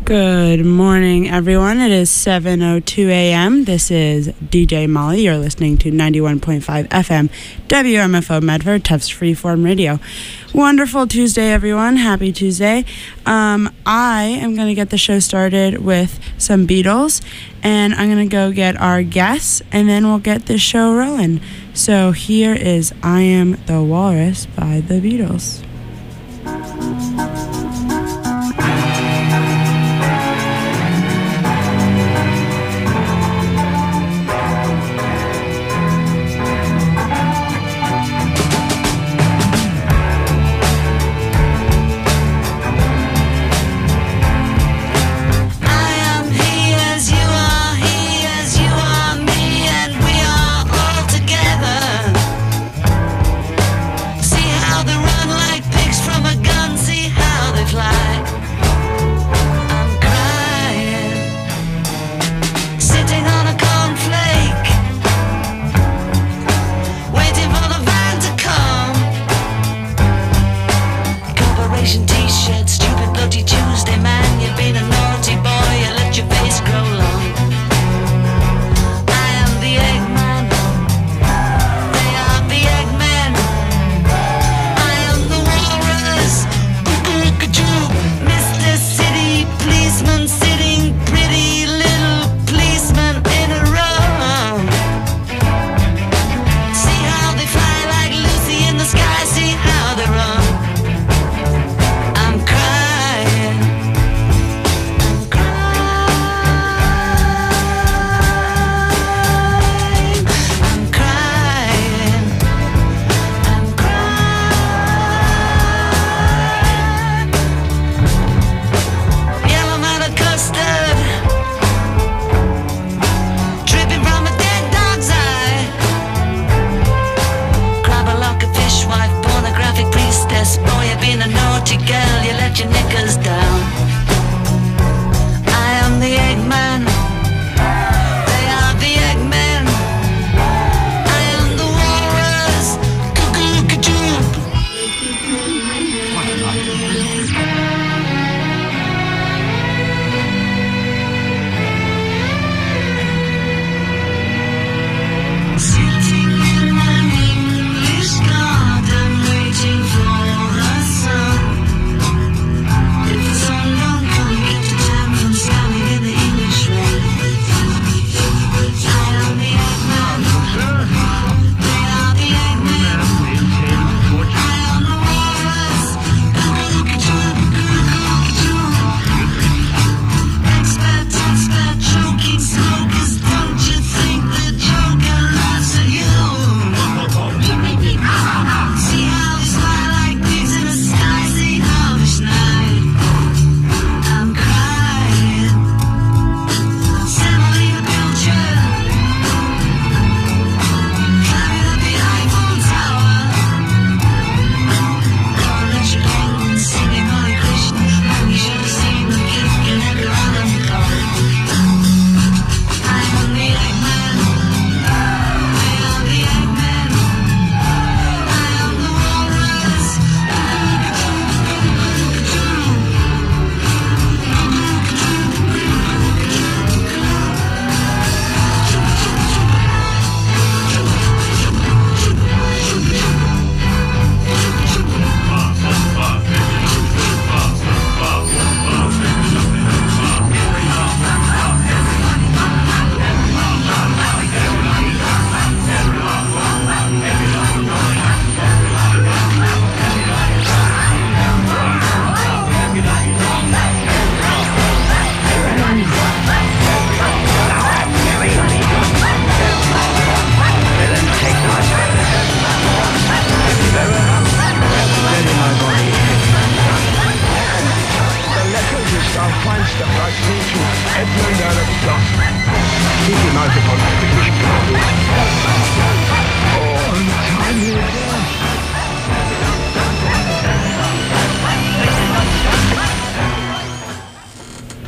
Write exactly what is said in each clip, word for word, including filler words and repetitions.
Good morning, everyone. It is seven oh two a.m. This is D J Molly. You're listening to ninety-one point five F M W M F O Medford, Tufts Freeform Radio. Wonderful Tuesday, everyone. Happy Tuesday. Um, I am going to get the show started with some Beatles, and I'm going to go get our guests, and then we'll get the show rolling. So here is I Am the Walrus by the Beatles.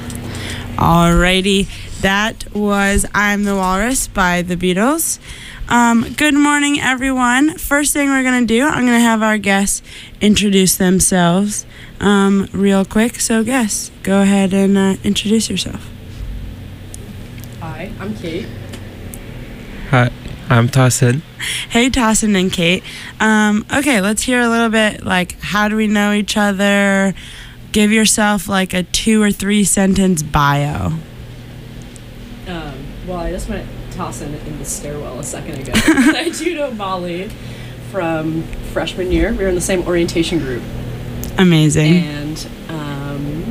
Alrighty, that was I'm the Walrus by the Beatles. Um, good morning, everyone. First thing we're going to do, I'm going to have our guests introduce themselves um, real quick. So, guests, go ahead and uh, introduce yourself. Hi, I'm Kate. Hi, I'm Tassin. Hey, Tassin and Kate. Um, okay, let's hear a little bit, like, how do we know each other? Give yourself, like, a two or three sentence bio. Um, well, I just met Tassin in the stairwell a second ago. I do know Molly from freshman year. We were in the same orientation group. Amazing. And, um...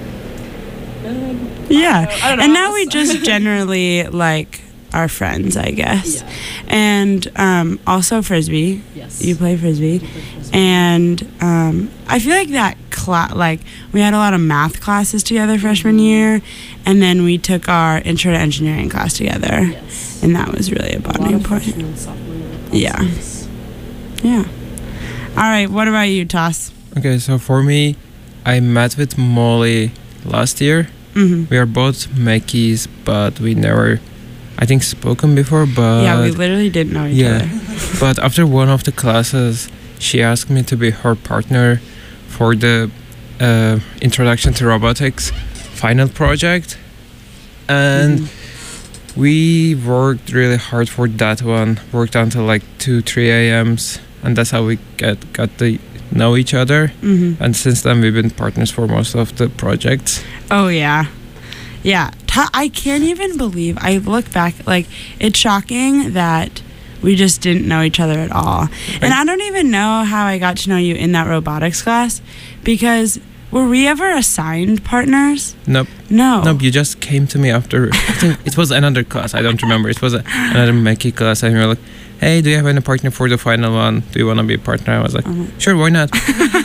um yeah. I don't, I don't know. And now we just generally, like, are friends, I guess. Yeah. And um, also Frisbee. Yes. You play Frisbee. play Frisbee. And um, I feel like that class, like, we had a lot of math classes together freshman year, and then we took our intro to engineering class together. Yes. And that was really a bonding a lot of point. freshman and sophomore year Yeah. classes. Yeah. All right, what about you, Toss? Okay, so for me, I met with Molly last year. Mm-hmm. We are both Mackies, but we never, I think, spoken before. But yeah, we literally didn't know each yeah. other. But after one of the classes, she asked me to be her partner for the uh, Introduction to Robotics final project. And Mm-hmm. we worked really hard for that one, worked until like two, three a.m.s. And that's how we get, got to know each other. Mm-hmm. And since then, we've been partners for most of the projects. Oh, yeah. Yeah. Ta- I can't even believe, I look back, like, it's shocking that we just didn't know each other at all. And I don't even know how I got to know you in that robotics class, because were we ever assigned partners? Nope. No. Nope, you just came to me after, I think it was another class, I don't remember. It was a, another Mackie class, and you were like, hey, do you have any partner for the final one? Do you want to be a partner? I was like, Uh-huh. sure, why not?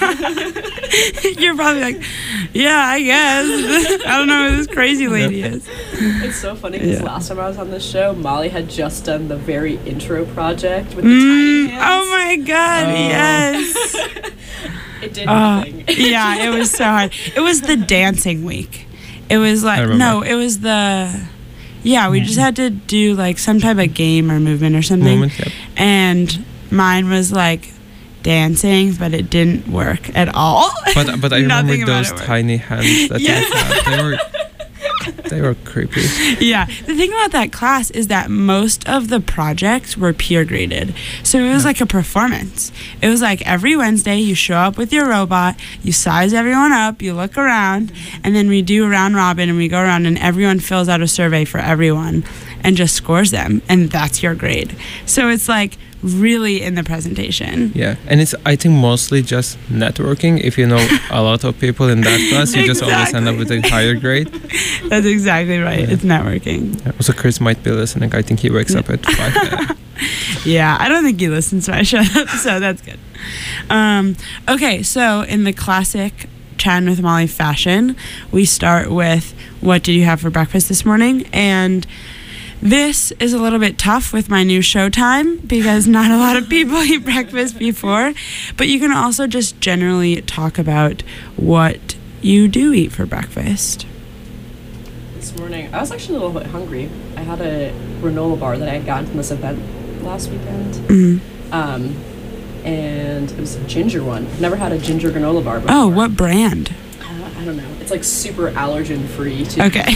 You're probably like, yeah, I guess. I don't know who this crazy lady is. It's so funny because Yeah. last time I was on this show, Molly had just done the very intro project with the Mm, tiny hands. oh my God, Oh. yes. It did Uh, nothing. yeah, it was so hard. It was the dancing week. It was like, remember. no, it was the, yeah, we just had to do like some type of game or movement or something. Moment, yep. And mine was like dancing, but it didn't work at all. But, but I remember Nothing about those it worked. tiny hands that Yeah. you had. They were, they were creepy. Yeah. The thing about that class is that most of the projects were peer graded. So it was like a performance. It was like every Wednesday you show up with your robot, you size everyone up, you look around, and then we do a round robin and we go around and everyone fills out a survey for everyone and just scores them, and that's your grade. So it's like really in the presentation. Yeah, and it's, I think, mostly just networking. If you know a lot of people in that class, you just always end up with a higher grade. That's exactly right. Yeah. It's networking. Yeah. Also, Chris might be listening. I think he wakes up at five a.m. Yeah, I don't think he listens to my show, so that's good. Um, okay, so in the classic Chatting with Molly fashion, we start with, what did you have for breakfast this morning? And this is a little bit tough with my new Showtime because not a lot of people eat breakfast before, but you can also just generally talk about what you do eat for breakfast. This morning, I was actually a little bit hungry. I had a granola bar that I had gotten from this event last weekend. Mm-hmm. Um, and it was a ginger one. Never had a ginger granola bar before. Oh, what brand? Uh, I don't know. It's like super allergen free too. Okay.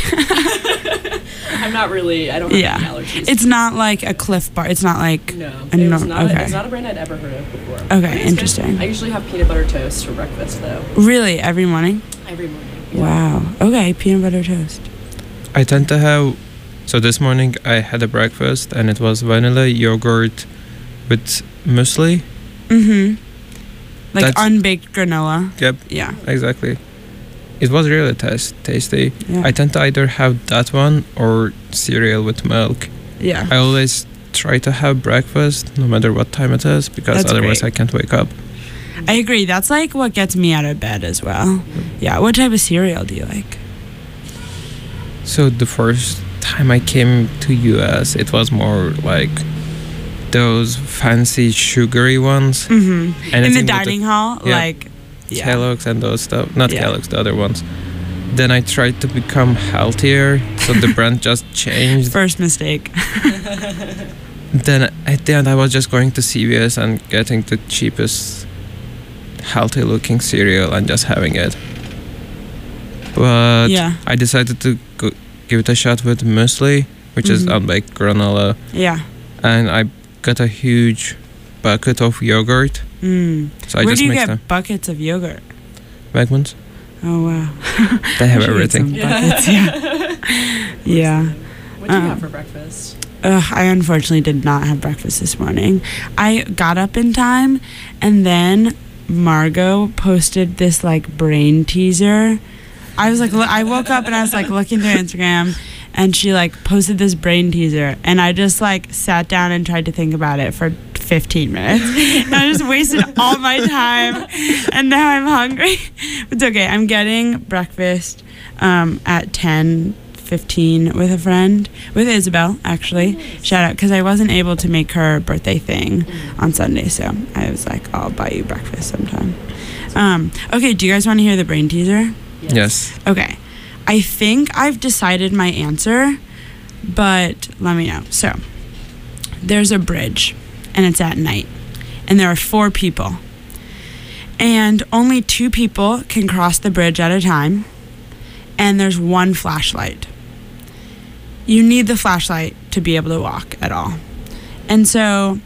I'm not really, I don't have Yeah. any allergies. It's not like a Cliff Bar. It's not like... No, a it was no- not, okay. it's not a brand I'd ever heard of before. Okay, But it's good. interesting. I usually have peanut butter toast for breakfast though. Really, every morning? Every morning. Yeah. Wow. Okay, peanut butter toast. I tend to have, so this morning I had a breakfast and it was vanilla yogurt with muesli. Mm-hmm. Like That's- unbaked granola. Yep, Yeah. exactly. It was really tas- tasty. Yeah. I tend to either have that one or cereal with milk. yeah. I always try to have breakfast no matter what time it is because That's otherwise great. I can't wake up. I agree. That's like what gets me out of bed as well. Yeah. What type of cereal do you like? So the first time I came to U S, it was more like those fancy sugary ones. Mm-hmm. In Anything the with dining hall? yeah. Like, yeah. Kellogg's and those stuff. Not Yeah. Kellogg's, the other ones. Then I tried to become healthier, so the brand just changed. First mistake. then at the end I was just going to C V S and getting the cheapest healthy looking cereal and just having it. But Yeah. I decided to go give it a shot with muesli, which is Mhm. unbaked granola, Yeah. and I got a huge bucket of yogurt. Mm. So I Where just do you mixed get them. buckets of yogurt? Wegmans. Oh wow. They have I should get everything. some buckets, yeah. Yeah. What do you Um, have for breakfast? Ugh, I unfortunately did not have breakfast this morning. I got up in time, and then Margot posted this like brain teaser. I was like, lo- I woke up and I was like looking through Instagram, and she like posted this brain teaser, and I just like sat down and tried to think about it for fifteen minutes. And I just wasted all my time, and now I'm hungry. It's okay. I'm getting breakfast um, at ten fifteen with a friend, with Isabel actually. Shout out, because I wasn't able to make her birthday thing on Sunday, so I was like, I'll buy you breakfast sometime. Um, okay, do you guys want to hear the brain teaser? Yes. Okay. I think I've decided my answer, but let me know. So, there's a bridge, and it's at night, and there are four people, and only two people can cross the bridge at a time, and there's one flashlight. You need the flashlight to be able to walk at all. And so,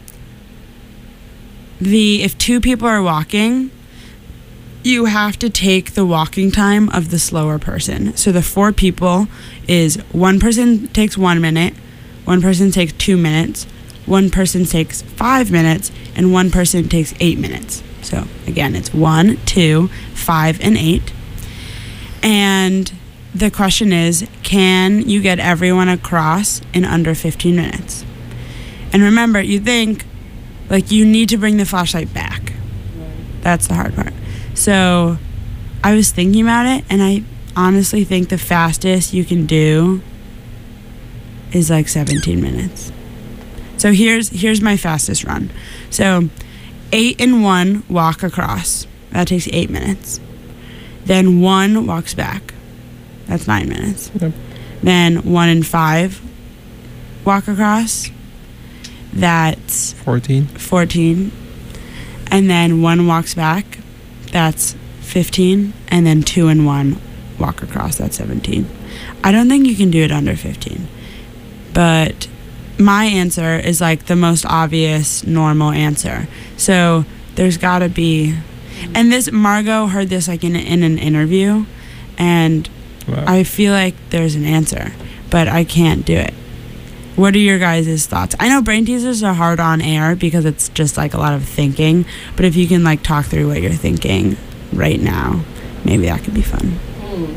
the if two people are walking, you have to take the walking time of the slower person. So the four people is one person takes one minute, one person takes two minutes, one person takes five minutes, and one person takes eight minutes. So again, it's one, two, five, and eight. And the question is, can you get everyone across in under fifteen minutes? And remember, you think, like, you need to bring the flashlight back. That's the hard part. So I was thinking about it, and I honestly think the fastest you can do is like seventeen minutes. So here's here's my fastest run. So eight and one walk across. That takes eight minutes. Then one walks back. That's nine minutes. Yep. Then one and five walk across. That's fourteen. fourteen. And then one walks back. That's fifteen. And then two and one walk across. That's seventeen. I don't think you can do it under fifteen. But my answer is like the most obvious, normal answer. So there's got to be. And this, Margot heard this like in, in an interview. And Wow. I feel like there's an answer. But I can't do it. What are your guys' thoughts? I know brain teasers are hard on air because it's just like a lot of thinking. But if you can like talk through what you're thinking right now, maybe that could be fun. Mm.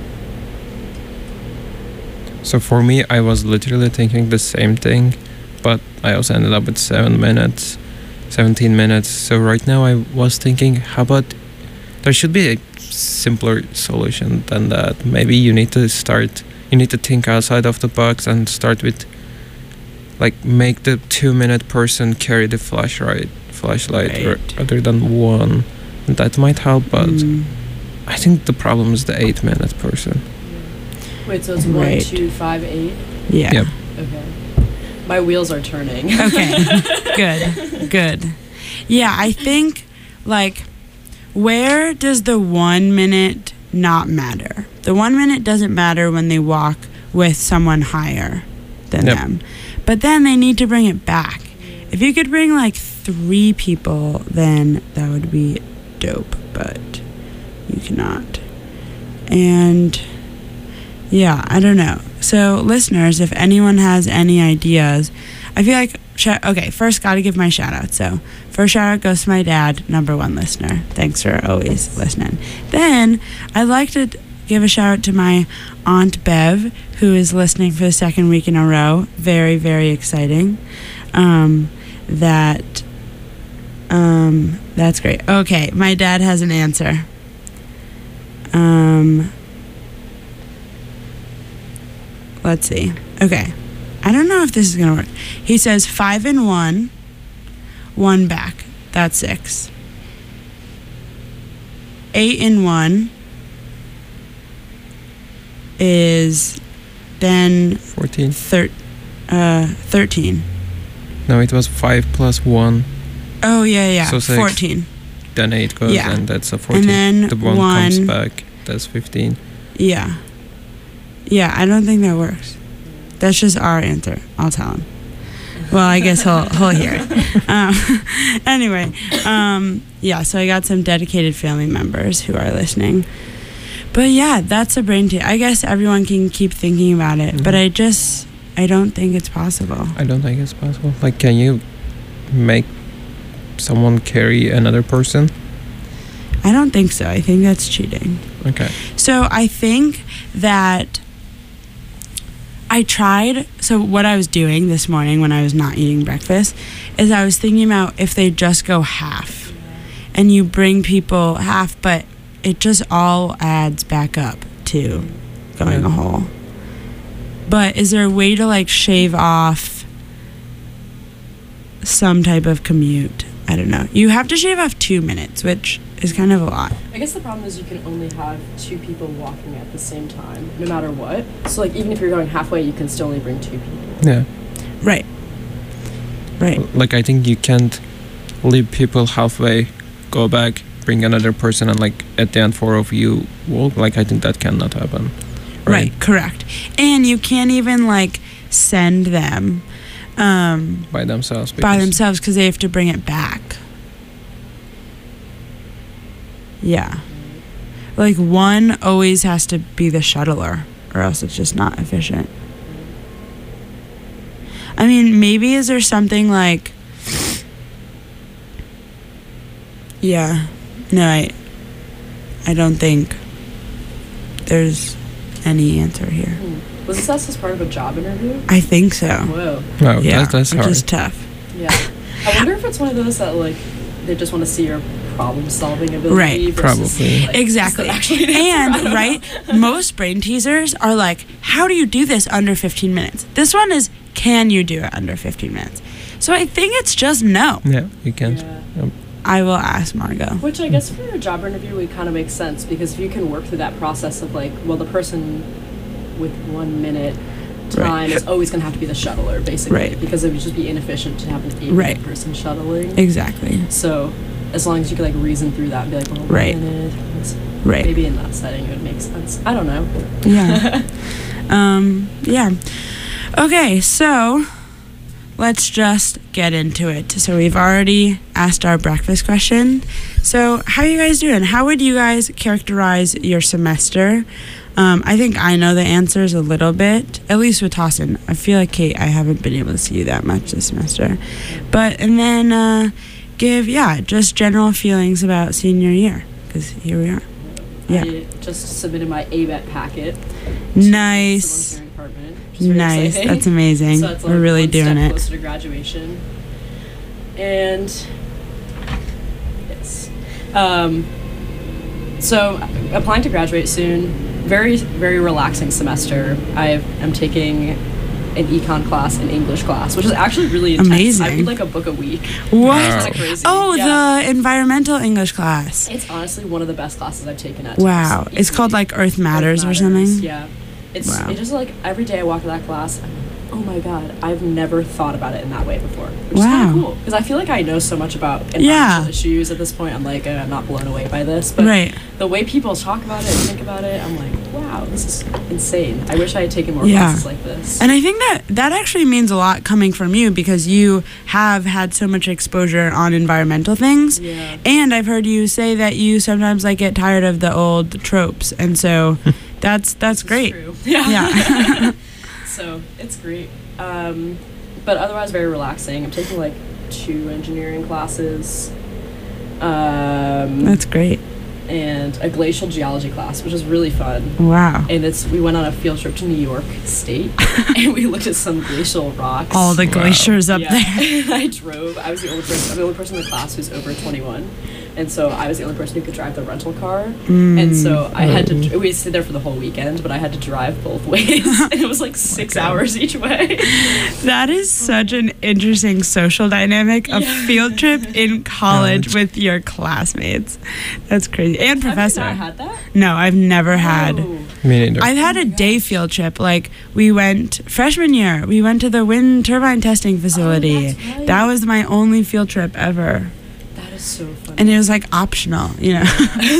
So for me, I was literally thinking the same thing, but I also ended up with seven minutes, seventeen minutes. So right now I was thinking, how about there should be a simpler solution than that. Maybe you need to start, you need to think outside of the box and start with, like, make the two minute person carry the flashlight, flashlight Right. r- rather than one. And that might help, but Mm, I think the problem is the eight minute person. Wait, so it's Right. one, two, five, eight? yeah. Yep. Okay. My wheels are turning. Okay. Good. Good. Yeah, I think, like, where does the one minute not matter? The one minute doesn't matter when they walk with someone higher than Yep. them. But then they need to bring it back. If you could bring like three people, then that would be dope. But you cannot. And yeah, I don't know. So, listeners, if anyone has any ideas, I feel like, sh- okay, first got to give my shout out. So, first shout out goes to my dad, number one listener. Thanks for always listening. Then, I'd like to d- give a shout out to my Aunt Bev, who is listening for the second week in a row. Very, very exciting. Um, that, um, that's great. Okay, my dad has an answer. Um, let's see. Okay. I don't know if this is going to work. He says five and one, one back. That's six. Eight and one is then fourteen. thir- uh, thirteen. No, it was five plus one. Oh yeah, yeah, So six. fourteen. Then eight goes, Yeah. and that's a fourteen. And then the one, comes one- back. That's fifteen. Yeah. Yeah, I don't think that works. That's just our answer. I'll tell him. Well, I guess he'll he'll hear it. Um, anyway, um, yeah. So I got some dedicated family members who are listening. But yeah, that's a brain teaser. I guess everyone can keep thinking about it, but Mhm. I just I don't think it's possible. I don't think it's possible. Like, can you make someone carry another person? I don't think so. I think that's cheating. Okay. So I think that I tried. So what I was doing this morning when I was not eating breakfast is I was thinking about if they just go half and you bring people half, but it just all adds back up to going Yeah. a whole. But is there a way to like shave off some type of commute? I don't know. You have to shave off two minutes, which is kind of a lot. I guess the problem is you can only have two people walking at the same time, no matter what. So, like, even if you're going halfway, you can still only bring two people. Yeah. Right. Right. Like, I think you can't leave people halfway, go back, bring another person, and like at the end four of you walk. Like, I think that cannot happen. Right, correct. And you can't even like send them um, By themselves. by because- themselves because they have to bring it back. Yeah. Like one always has to be the shuttler or else it's just not efficient. I mean, maybe is there something like... Yeah. No, I, I don't think there's any answer here. Hmm. Was this asked as part of a job interview? I think so. Whoa. No, Yeah, that's, that's which hard. is tough. Yeah. I wonder if it's one of those that, like, they just want to see your problem-solving ability. Right. versus, Probably. like, Exactly. is that actually an answer? I And don't know. right, most brain teasers are like, how do you do this under fifteen minutes? This one is, can you do it under fifteen minutes? So I think it's just no. Yeah, you can't. Yeah. I will ask Margot. Which I guess for a job interview would kind of make sense because if you can work through that process of like, well, the person with one minute time Right. is always going to have to be the shuttler, basically, Right. because it would just be inefficient to have an eight Right. minute person shuttling. Exactly. So as long as you could like reason through that and be like, well, Right. one minute, it's- Right. maybe in that setting it would make sense. I don't know. Yeah. um, yeah. Okay, so let's just get into it. So we've already asked our breakfast question. So how are you guys doing? How would you guys characterize your semester? Um, I think I know the answers a little bit, at least with Tossin. I feel like, Kate, I haven't been able to see you that much this semester. But, and then uh, give, yeah, just general feelings about senior year, because here we are. Yeah. I just submitted my A B E T packet. to Nice. the volunteering department, which is very Nice. exciting. That's amazing. So it's like We're really one doing step it. closer to graduation. And yes. Um, so applying to graduate soon. Very, very relaxing semester. I am taking an econ class and English class, which is actually really intense. Amazing. I read like a book a week. What? It's kinda crazy. Oh, Yeah. the environmental English class. It's honestly one of the best classes I've taken at Wow. Tufts. It's called like Earth Matters, Earth or something? Yeah. It's Wow. it just like every day I walk to that class, I'm like, oh my god, I've never thought about it in that way before. Which is Wow. kind of cool because I feel like I know so much about environmental Yeah. issues at this point. I'm like, uh, I'm not blown away by this, but Right. the way people talk about it and think about it, I'm like, wow, this is insane. I wish I had taken more Yeah. classes like this. And I think that that actually means a lot coming from you because you have had so much exposure on environmental things. yeah. And I've heard you say that you sometimes like get tired of the old tropes. And so that's that's This is great. true. Yeah. Yeah. So it's great. Um, but otherwise very relaxing. I'm taking like two engineering classes. Um, That's great. and a glacial geology class, which is really fun. Wow. And it's we went on a field trip to New York State, and we looked at some glacial rocks. All the Wow. glaciers up yeah. there. And I drove. I was the only person. I'm the only person in the class who's over twenty-one, and so I was the only person who could drive the rental car. And so I had to. Mm. We stayed there for the whole weekend, but I had to drive both ways, and it was like six Okay. hours each way. That is such an interesting social dynamic, a Yeah. field trip in college College. with your classmates. That's crazy. And Have you professor. not had that? No, I've never had. Oh. Me neither. I've had a day field trip. Like we went freshman year. We went to the wind turbine testing facility. Oh, that's right. That was my only field trip ever, That is so funny. and it was like optional. You know.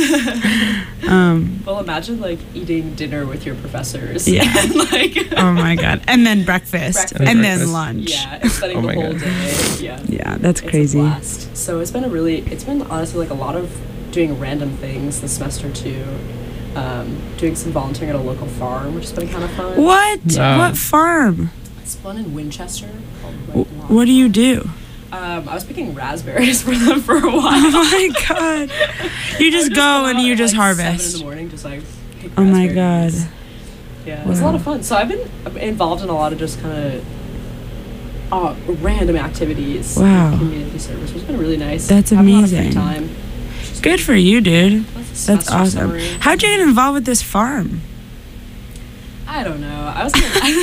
um, Well, imagine like eating dinner with your professors. Yeah. And, like, oh my god! And then breakfast, Breakfast. and And then breakfast. lunch. yeah, and spending Oh the my whole God. day. Yeah. Yeah, that's It's crazy. a blast. So it's been a really, it's been honestly like a lot of doing random things this semester too. Um, doing some volunteering at a local farm, which has been kind of fun. What? Wow. What farm? It's one in Winchester. Called W- Red Lawn. what do you do? Um, I was picking raspberries for them for a while. Oh my god! You I just would go out and you at, just like, Seven in harvest. the morning, just like. Pick Oh my god! raspberries. Yeah, it was a lot Wow. of fun. So I've been I'm involved in a lot of just kind of uh, random activities. with Wow. Community service, which has been really nice. That's Having a lot of free amazing. time. Good for you, dude. That's, a That's semester awesome. summary. How'd you get involved with this farm? I don't know. I was.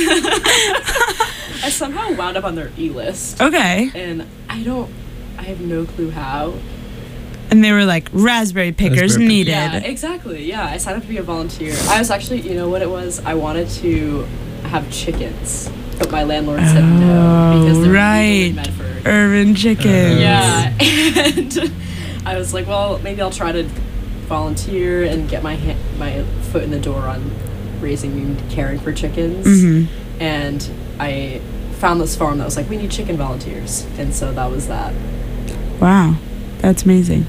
I somehow wound up on their e list, Okay. and I don't. I have no clue how. And they were like, raspberry pickers Raspberry needed. Yeah, exactly. Yeah, I signed up to be a volunteer. I was actually, you know what it was? I wanted to have chickens, but my landlord said no because Oh, they're right. illegal in Medford. Urban chickens. Yeah, and I was like, well, maybe I'll try to volunteer and get my ha- my foot in the door on raising and caring for chickens. hmm And I found this farm that was like, we need chicken volunteers, and so that was that. Wow. That's amazing.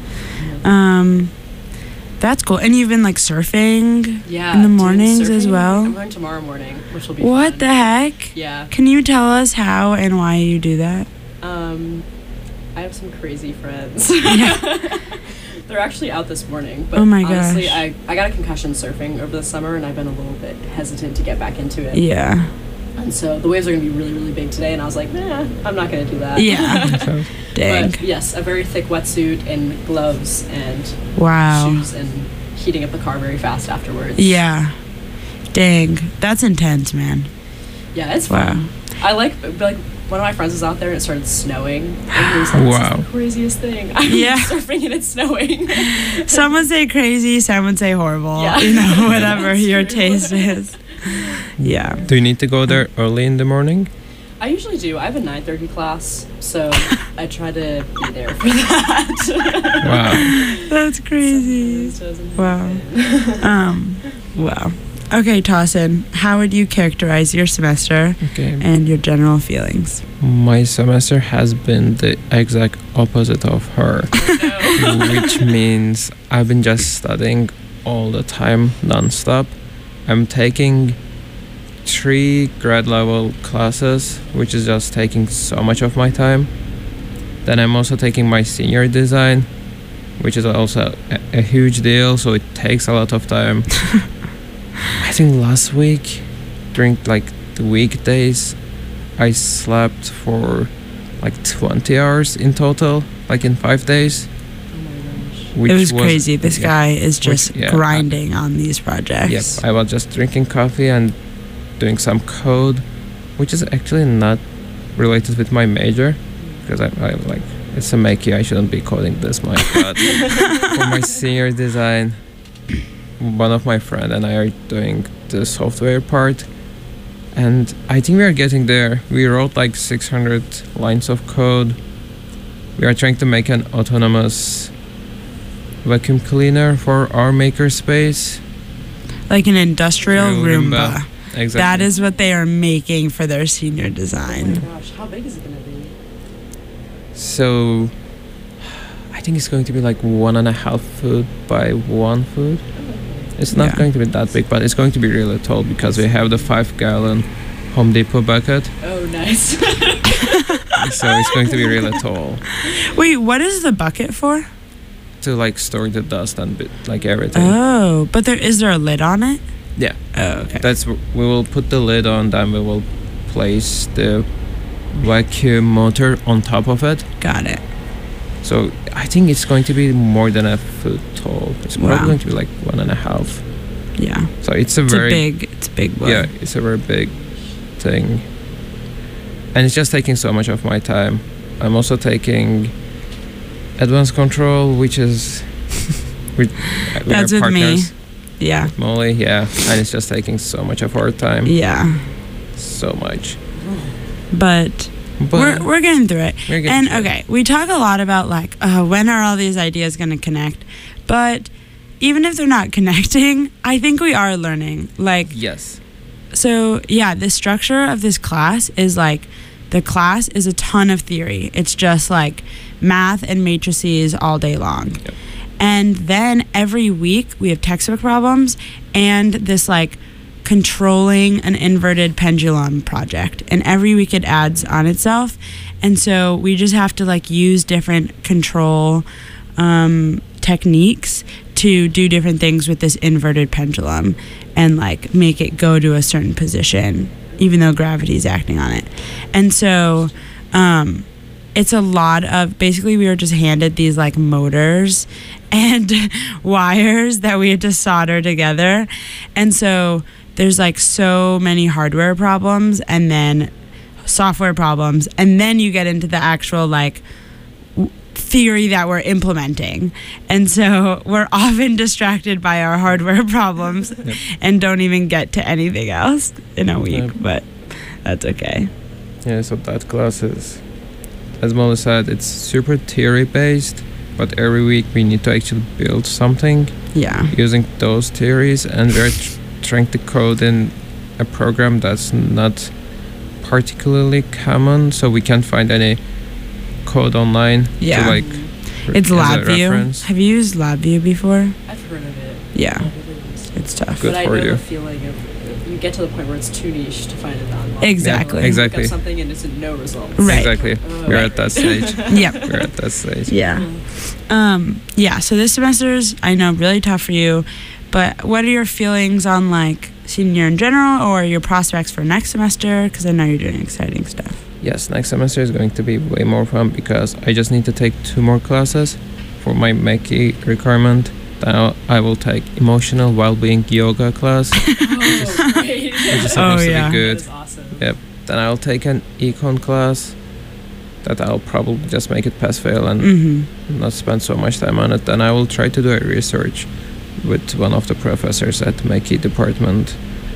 Um, that's cool. And you've been like surfing Yeah. in the doing mornings as surfing. well? I'm going tomorrow morning, which will be What fun. the heck? Yeah. Can you tell us how and why you do that? Um, I have some crazy friends. Yeah. They're actually out this morning, but Oh my honestly, gosh. I, I got a concussion surfing over the summer, and I've been a little bit hesitant to get back into it. Yeah. And so the waves are going to be really, really big today, and I was like, nah, I'm not going to do that. Yeah. So, Dang. But yes, a very thick wetsuit and gloves and Wow. shoes and heating up the car very fast afterwards. Yeah. Dang. That's intense, man. Yeah, it's Wow. fun. I like, but like, one of my friends was out there and it started snowing. And he was like, this Wow. is the craziest thing. I'm Yeah. surfing and it's snowing. Some would say crazy, some would say horrible. Yeah. You know, whatever That's your true. taste is. Yeah. do you need to go there early in the morning? I usually do. I have a nine thirty class, so I try to be there for that. Wow. That's crazy. Sometimes doesn't Wow. happen. Um, wow. Okay, Tossin, how would you characterize your semester Okay. and your general feelings? My semester has been the exact opposite of her, Oh, no. which means I've been just studying all the time, nonstop. I'm taking three grad level classes, which is just taking so much of my time. Then I'm also taking my senior design, which is also a, a huge deal, so it takes a lot of time. I think last week, during like the weekdays, I slept for like twenty hours in total, like in five days. Oh my gosh. Which it was, crazy. This yeah. guy is just Which- yeah, grinding on these projects. Yep, I was just drinking coffee and doing some code, which is actually not related with my major, because I, I like it's a makey. I shouldn't be coding this much. But for my senior design, one of my friend and I are doing the software part, and I think we are getting there. We wrote like six hundred lines of code. We are trying to make an autonomous vacuum cleaner for our makerspace. Like an industrial Roomba. Roomba. Exactly. That is what they are making for their senior Oh my design. gosh, how big is it going to be? So, I think it's going to be like one and a half foot by one foot. It's not Yeah. going to be that big, but it's going to be really tall because we have the five gallon Home Depot bucket. Oh, nice. So it's going to be really tall Wait, what is the bucket for? to like store the dust and bit, like everything. Oh, but there is there a lid on it? Yeah. Oh, okay. That's we will put the lid on, then we will place the vacuum motor on top of it. Got it. So I think it's going to be more than a foot tall. It's probably Wow. going to be like one and a half. Yeah. So it's a It's very a big it's a big one. yeah, it's a very big thing, and it's just taking so much of my time. I'm also taking advanced control, which is we, we That's are with me. partners. Yeah. Molly, yeah, and it's just taking so much of our time. Yeah. So much. But, But we're we're getting through it. we're getting And through it. okay, we talk a lot about like, uh, when are all these ideas going to connect? But even if they're not connecting, I think we are learning. Like, Yes. so yeah, the structure of this class is like, the class is a ton of theory. It's just like math and matrices all day long. Yep. And then every week we have textbook problems and this like controlling an inverted pendulum project. And every week it adds on itself. And so we just have to like use different control um, techniques to do different things with this inverted pendulum and like make it go to a certain position, even though gravity is acting on it. And so um, it's a lot of, basically we were just handed these like motors and wires that we had to solder together. And so there's like so many hardware problems and then software problems. And then you get into the actual like w- theory that we're implementing. And so we're often distracted by our hardware problems Yep. and don't even get to anything else in a week, Yep. but that's okay. Yeah, so that class is, as Molly said, it's super theory based, but every week we need to actually build something Yeah. using those theories, and we're tr- trying to code in a program that's not particularly common, so we can't find any code online Yeah. to like re- It's as a LabVIEW. reference. Have you used LabVIEw before? I've heard of it. Yeah, I've never used it. it's tough. Good but I for know you. the feeling of you get to the point where it's too niche to find it online. Exactly. Like, you look Exactly. up something and it's no results. Right. Exactly. Oh. We're at that stage. Yep. We're at that stage. Yeah. Um, yeah, so this semester's, I know, really tough for you, but what are your feelings on like senior year in general or your prospects for next semester? Because I know you're doing exciting stuff. Yes, next semester is going to be way more fun because I just need to take two more classes for my Meki requirement. Now I will take emotional well-being yoga class, Oh, great. which is Oh, supposed yeah. to be good. That is awesome. Yep. Then I'll take an econ class that I'll probably just make it pass-fail and Mm-hmm. not spend so much time on it. Then I will try to do a research with one of the professors at Meki department.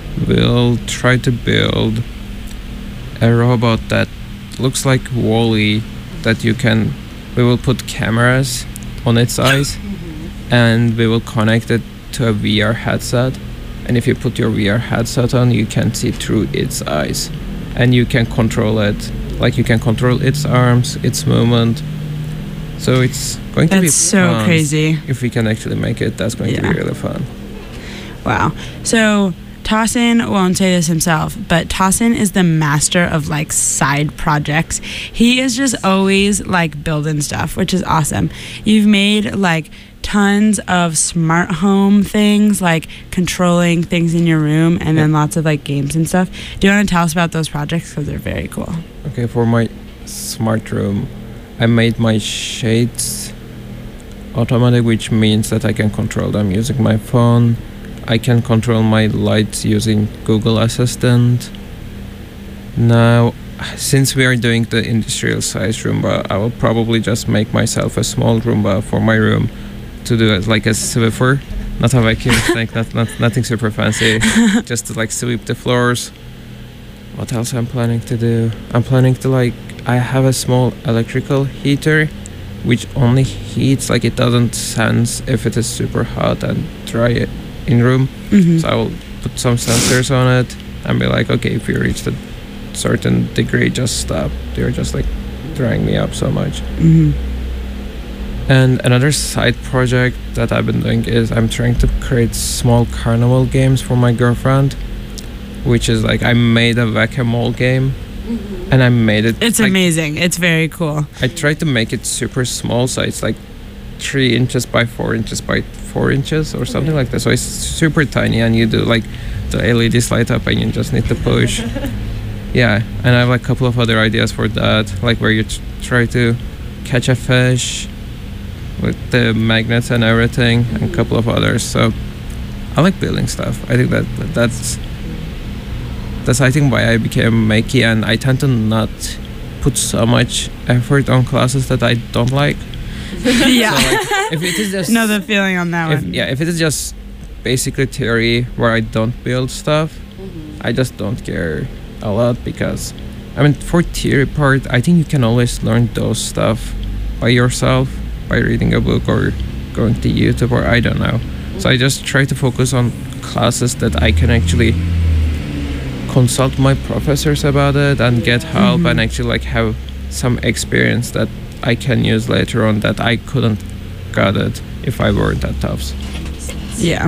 We'll try to build a robot that looks like Wall-E, that you can, we will put cameras on its eyes and we will connect it to a V R headset, and if you put your V R headset on you can see through its eyes and you can control it, like you can control its arms, its movement. So it's going to be That's so fun. crazy. If we can actually make it, that's going to Yeah. be really fun. Wow. So Tossin won't say this himself, but Tossin is the master of like side projects. He is just always like building stuff, which is awesome. You've made like tons of smart home things, like controlling things in your room, and then lots of like games and stuff. Do you want to tell us about those projects? Because they're very cool. Okay, for my smart room, I made my shades automatic, which means that I can control them using my phone. I can control my lights using Google Assistant. Now, since we are doing the industrial size Roomba, I will probably just make myself a small Roomba for my room to do it like a Swiffer, not a vacuum tank, not, not nothing super fancy, just to like sweep the floors. What else I'm planning to do? I'm planning to like, I have a small electrical heater which only heats, like it doesn't sense if it is super hot and dry in room. Mm-hmm. So I will put some sensors on it and be like, okay, if you reach a certain degree, just stop. You're just like drying me up so much. Mm-hmm. And another side project that I've been doing is I'm trying to create small carnival games for my girlfriend, which is like I made a whack-a-mole game Mm-hmm. and I made it. It's like, amazing. It's very cool. I tried to make it super small, so it's like three inches by four inches by four inches or something Okay. like that. So it's super tiny, and you do like the L E Ds light up, and you just need to push. Yeah, and I have like a couple of other ideas for that, like where you t- try to catch a fish with the magnets and everything, and a couple of others. So I like building stuff. I think that that- that's that's I think why I became Makey, and I tend to not put so much effort on classes that I don't like. Yeah. So like, if it is just Know the feeling on that if, one. yeah, if it is just basically theory where I don't build stuff. Mm-hmm. I just don't care a lot because, I mean, for theory part, I think you can always learn those stuff by yourself, by reading a book or going to YouTube or I don't know. Mm-hmm. So I just try to focus on classes that I can actually consult my professors about it and get help Mm-hmm. and actually like have some experience that I can use later on that I couldn't got it if I weren't at Tufts. Yeah.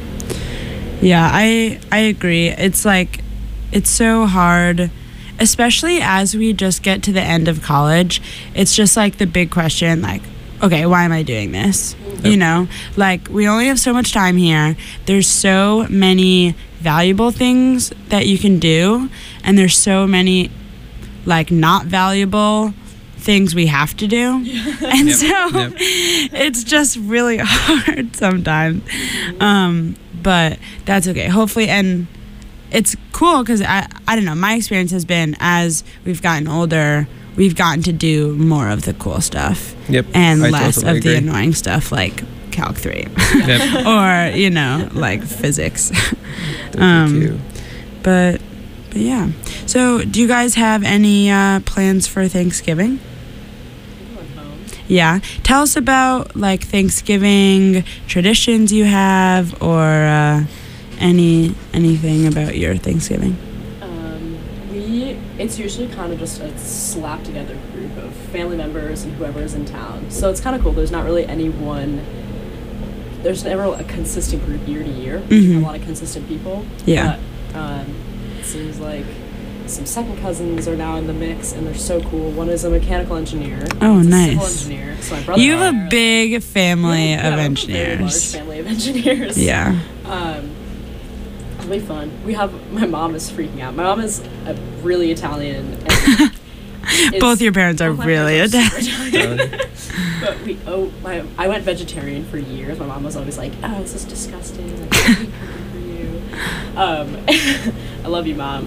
Yeah, I I agree. It's like it's so hard, especially as we just get to the end of college. It's just like the big question, like, okay, why am I doing this? Yep. You know, like we only have so much time here. There's so many valuable things that you can do, and there's so many like not valuable things we have to do. And Yep, so yep. it's just really hard sometimes. Um, but that's okay. Hopefully, and it's cool because I, I don't know, my experience has been as we've gotten older, we've gotten to do more of the cool stuff Yep. and I less totally of the agree. annoying stuff like Calc three Yep. or, you know, like physics. Thank Um, you. But, but yeah. So do you guys have any uh, plans for Thanksgiving? Going home. Yeah. Tell us about like Thanksgiving traditions you have or uh, any anything about your Thanksgiving. Um, we it's usually kind of just a slap together group of family members and whoever's in town. So it's kind of cool. There's not really any one. There's never a consistent group year to year. Mhm. A lot of consistent people. Yeah. But, um, it seems like some second cousins are now in the mix, and they're so cool. One is a mechanical engineer. Oh, one's a nice. Civil engineer. So my brother You and I have are, a big family yeah, of we have a very large engineers. family of engineers. Yeah. Um, it'll be fun. We have my mom is freaking out. My mom is a really Italian. And is- Both your parents are both my really parents are Italian. super Italian. But we oh my I went vegetarian for years. My mom was always like, "Oh, this is disgusting. Like, I hate cooking for you." Um, I love you, mom.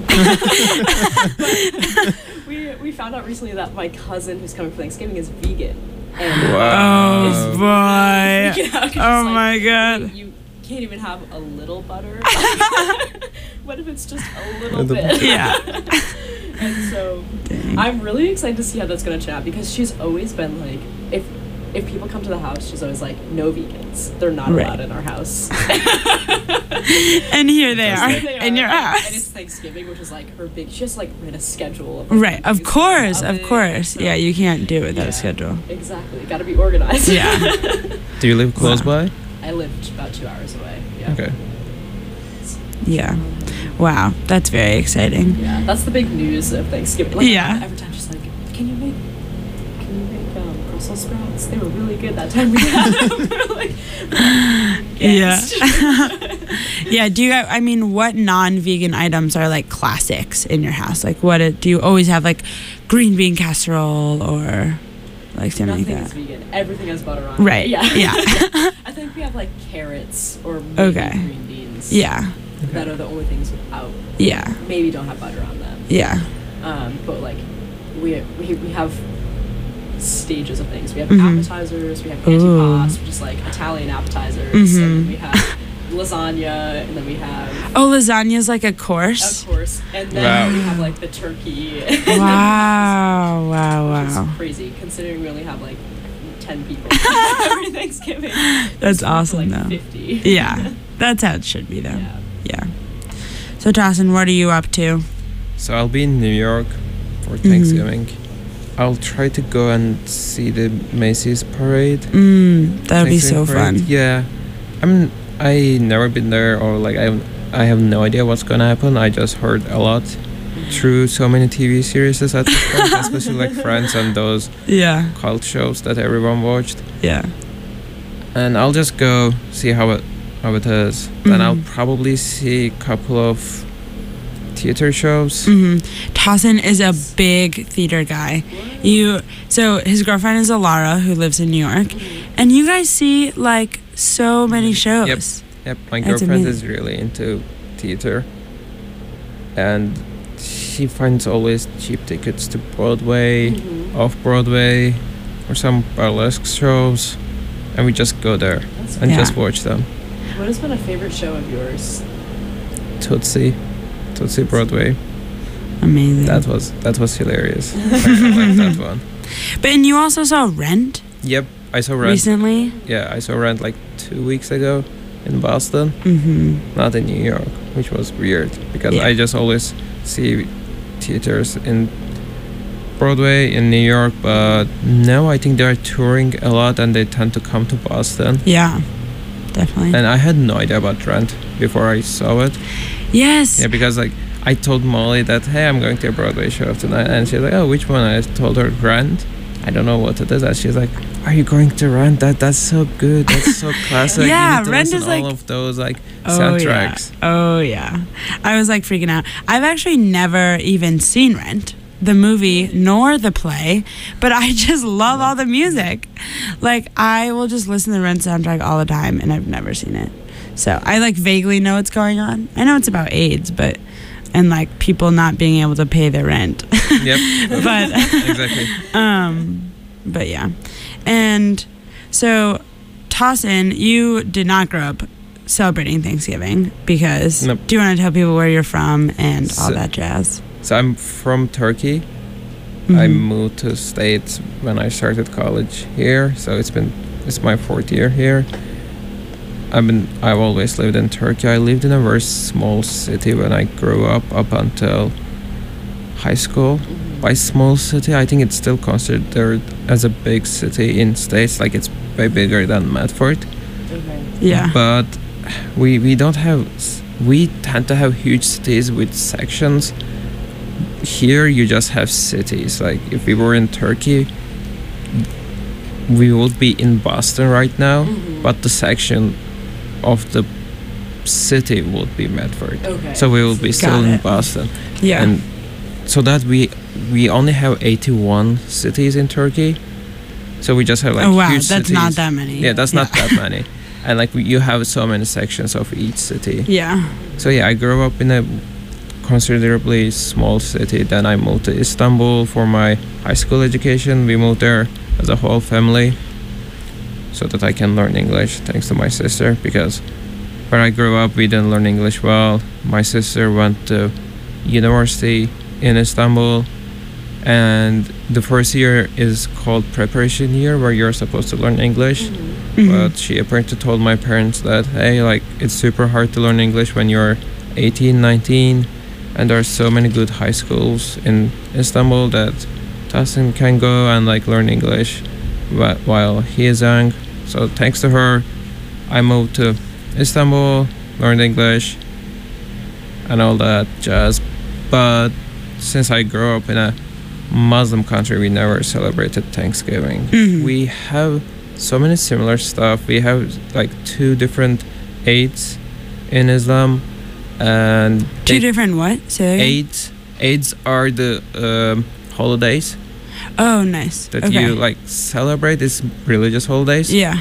But we we found out recently that my cousin who's coming for Thanksgiving is vegan. And Wow. is Oh really boy. freaking out 'cause she's Oh like, my god. "Wait, you can't even have a little butter. What if it's just a little Little bit?" Yeah. And so Dang. I'm really excited to see how that's gonna turn out because she's always been like, if if people come to the house, she's always like, no vegans. They're not Right. allowed in our house. And here they are Here they in your are, and- house. And it's Thanksgiving, which is like her big. She has to like write a schedule of Right, of things course, in the of oven, course. so- Yeah, you can't do it without Yeah. a schedule. Exactly, got to be organized. Yeah. Do you live close Wow. by? I lived about two hours away. Yeah. Okay. Yeah. Wow, that's very exciting. Yeah, that's the big news of Thanksgiving. Like, Yeah. Every time she's like, "Can you make, can you make um, Brussels sprouts? They were really good that time we had them." We're like, "Yes." Yeah. Yeah, do you I mean what non-vegan items are like classics in your house? Like what it, do you always have like green bean casserole or like something Nothing like is that? vegan. Everything has butter on it. Right. Yeah. Yeah. I think we have like carrots or maybe Okay. green beans. Yeah. That are the only things without. Yeah. Maybe don't have butter on them. Yeah. Um, but like, we we we have stages of things. We have Mhm. appetizers. We have Ooh. antipasto, which is like Italian appetizers. Mhm. And we have lasagna, and then we have. Oh, lasagna's like a course? Of course, and then Wow. we have like the turkey. Wow. Wow, Which is wow. crazy considering we only have like ten people every Thanksgiving. That's There's room for, awesome like, though. fifty. Yeah. That's how it should be though. Yeah. Yeah. So Dawson, what are you up to? So I'll be in New York for Mhm. Thanksgiving. I'll try to go and see the Macy's parade. Mm, that'll be so Thanksgiving parade. fun. Yeah, I mean, I never been there, or like I, I have no idea what's gonna happen. I just heard a lot through so many T V series at this point, especially like Friends and those Yeah. cult shows that everyone watched. Yeah. And I'll just go see how it how it is. Then I'll Mhm. probably see a couple of theater shows. hmm Dawson is a big theater guy. You so his girlfriend is Alara who lives in New York, and you guys see like so many shows. Yep. Yep, my That's girlfriend amazing. is really into theater, and she finds always cheap tickets to Broadway, Mhm. off Broadway, or some burlesque shows, and we just go there That's and Yeah. just watch them. What has been a favorite show of yours? Tootsie, Tootsie Broadway. Amazing. That was that was hilarious. I like that one. But and you also saw Rent Yep, I saw Rent. recently. Yeah, I saw Rent like two weeks ago in Boston, Mm-hmm. not in New York, which was weird because Yeah. I just always see theaters in Broadway in New York, but now I think they're touring a lot and they tend to come to Boston. Yeah, definitely. And I had no idea about Rent before I saw it. Yes. Yeah, because like I told Molly that, hey, I'm going to a Broadway show tonight, and she's like, oh, which one? I told her Rent. I don't know what it is. And she's like, are you going to Rent? That that's so good. That's so classic. Yeah, you need to Rent listen is all like- of those like Oh, soundtracks. Yeah. Oh yeah. I was like freaking out. I've actually never even seen Rent, the movie, nor the play, but I just love all the music. Like I will just listen to the Rent soundtrack all the time, and I've never seen it. So I like vaguely know what's going on. I know it's about AIDS, but and like people not being able to pay their rent. Yep. But Exactly. um, but yeah, and so Tossin, you did not grow up celebrating Thanksgiving because. Nope. Do you want to tell people where you're from and all So- that jazz? So I'm from Turkey. I Mhm. moved to States when I started college here. So it's been it's my fourth year here. I've been I've always lived in Turkey. I lived in a very small city when I grew up up until high school. By small city, I think it's still considered as a big city in States. Like it's way bigger than Medford. Okay. Yeah. But we we don't have we tend to have huge cities with sections. Here you just have cities. Like if we were in Turkey, we would be in Boston right now, Mhm. but the section of the city would be Medford. Okay. So we will be still Got in it. Boston. Yeah. And so that we we only have eighty-one cities in Turkey. So we just have like oh wow, huge that's cities. not that many. Yeah, that's not that many. And like we, you have so many sections of each city. Yeah. So yeah, I grew up in a considerably small city. Then I moved to Istanbul for my high school education. We moved there as a whole family so that I can learn English, thanks to my sister, because where I grew up we didn't learn English well. My sister went to university in Istanbul, and the first year is called preparation year, where you're supposed to learn English. Mhm. But she apparently told my parents that, hey, like, it's super hard to learn English when you're eighteen, nineteen, and there are so many good high schools in Istanbul that Tassin can go and, like, learn English wh- while he is young. So thanks to her, I moved to Istanbul, learned English, and all that jazz. But since I grew up in a Muslim country, we never celebrated Thanksgiving. Mhm. We have so many similar stuff. We have like two different Eids in Islam, and Two they- different what? Say that again? Eids. Eids are the um, holidays Oh, nice. that okay. you like celebrate. It's religious holidays, Yeah.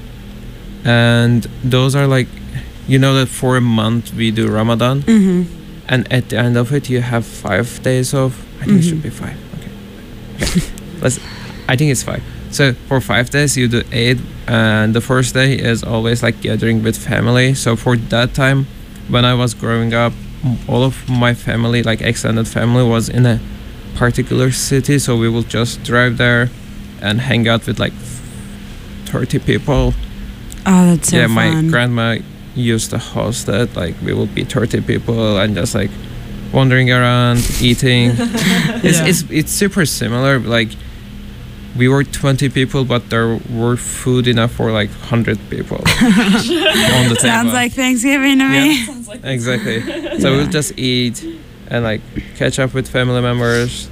and those are like, you know, that for a month we do Ramadan, Mm-hmm. and at the end of it you have five days off. I think it should Mhm. be five. Okay. Okay. Let's. I think it's five. So for five days you do Eid, and the first day is always like gathering with family. So for that time, when I was growing up, m- all of my family, like extended family, was in a particular city. So we will just drive there and hang out with like thirty people. Oh, that's so yeah, fun. my grandma used to host that. Like we would be thirty people and just like wandering around, eating. It's Yeah. it's it's super similar. Like we were twenty people, but there were food enough for like one hundred people on the table. Sounds like Thanksgiving to Yeah. me. Sounds like Exactly. So Yeah. we'll just eat and like catch up with family members.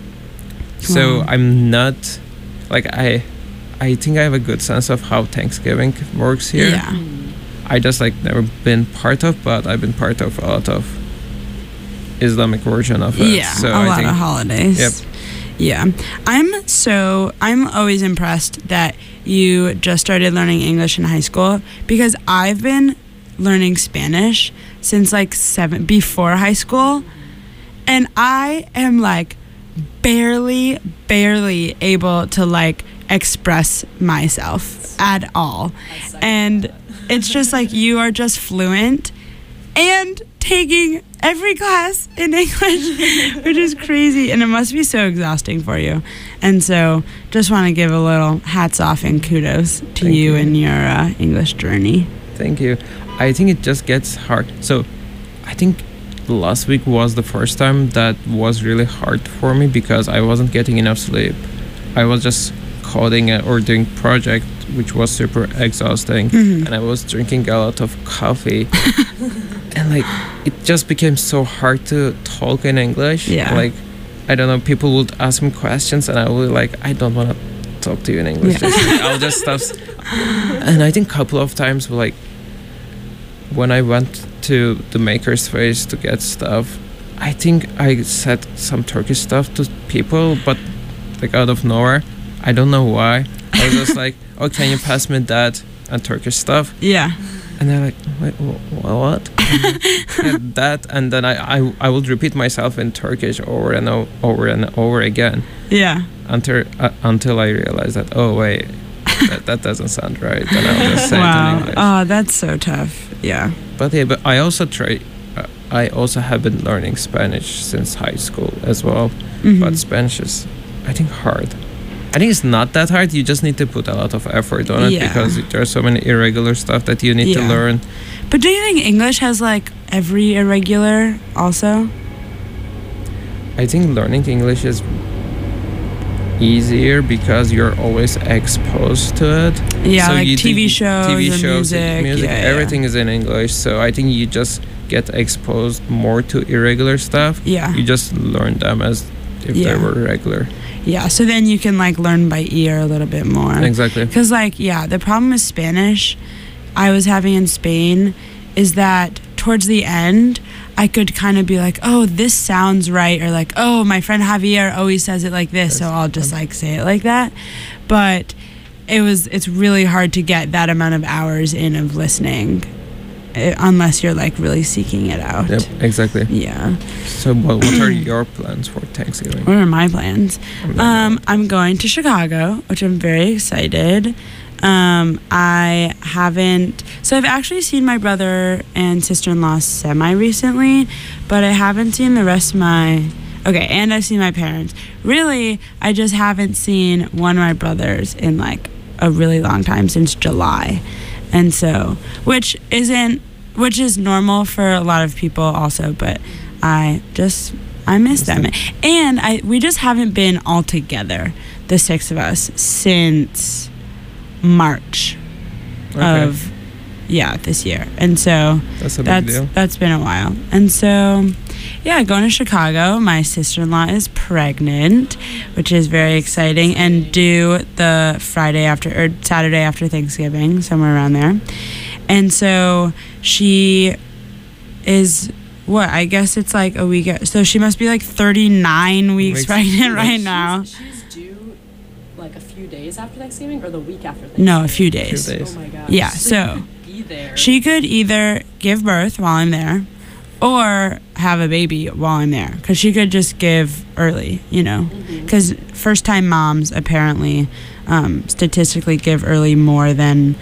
So Wow. I'm not like I I think I have a good sense of how Thanksgiving works here. Yeah. I just like never been part of, but I've been part of a lot of Islamic version of it. Yeah, so a I lot think of holidays. Yep. Yeah. I'm so, I'm always impressed that you just started learning English in high school because I've been learning Spanish since like seven, before high school. And I am like barely, barely able to like express myself at all. I second And that. it's just like you are just fluent and taking every class in English, which is crazy, and it must be so exhausting for you. And so just want to give a little hats off and kudos to Thank you you. and your uh, English journey. Thank you. I think it just gets hard. So I think last week was the first time that was really hard for me because I wasn't getting enough sleep. I was just coding or doing project, which was super exhausting, Mhm. and I was drinking a lot of coffee. And like it just became so hard to talk in English. Yeah. Like I don't know, people would ask me questions and I would be like, I don't want to talk to you in English. Yeah. Just, I'll just stop. s- And I think a couple of times, like when I went to the maker's face to get stuff, I think I said some Turkish stuff to people, but like out of nowhere. I don't know why. I was just like, oh, can you pass me that and Turkish stuff? Yeah. And they're like, wait, wh- what? Yeah, that, and then I, I, I would repeat myself in Turkish over and o- over and over again Yeah. until uh, until I realized that, oh wait, that, that doesn't sound right. And I'll just say it in Wow. English. Oh, that's so tough. Yeah. But yeah, but I also try. Uh, I also have been learning Spanish since high school as well. Mhm. But Spanish is, I think, hard. I think it's not that hard. You just need to put a lot of effort on it Yeah. because there are so many irregular stuff that you need to Yeah. learn. But do you think English has like every irregular also? I think learning English is easier because you're always exposed to it. Yeah, So like you T V think shows, T V and shows, music, music, yeah, yeah. everything is in English. So I think you just get exposed more to irregular stuff. Yeah. You just learn them as if Yeah. they were regular. Yeah, so then you can like learn by ear a little bit more. Exactly. Because like, yeah, the problem with Spanish I was having in Spain is that towards the end, I could kind of be like, oh, this sounds right, or like, oh, my friend Javier always says it like this, so I'll just like say it like that. But it was, it's really hard to get that amount of hours in of listening, eh, unless you're like really seeking it out. Yep, exactly. Yeah. So what, what are your plans for Thanksgiving? What are my plans? I'm Um, I'm going to Chicago, which I'm very excited. Um, I haven't, so I've actually seen my brother and sister-in-law semi recently, but I haven't seen the rest of my, okay, and I've seen my parents. Really, I just haven't seen one of my brothers in like a really long time, since July. And so, which isn't, which is normal for a lot of people also, but I just, I miss them. And I, we just haven't been all together, the six of us, since March Okay. of yeah this year, and so That's a big that's deal. that's been a while. And so yeah, going to Chicago. My sister-in-law is pregnant, which is very exciting, and due the Friday after or Saturday after Thanksgiving, somewhere around there. And so she is what I guess it's like a week, so she must be like thirty-nine weeks Weeks. pregnant right She's- now. She's due like a few days after Thanksgiving or the week after Thanksgiving? No, a few days. Few days. Oh my gosh. Yeah, you so could be there. she could either give birth while I'm there or have a baby while I'm there, because she could just give early, you know, Mhm. because first time moms apparently um, statistically give early more than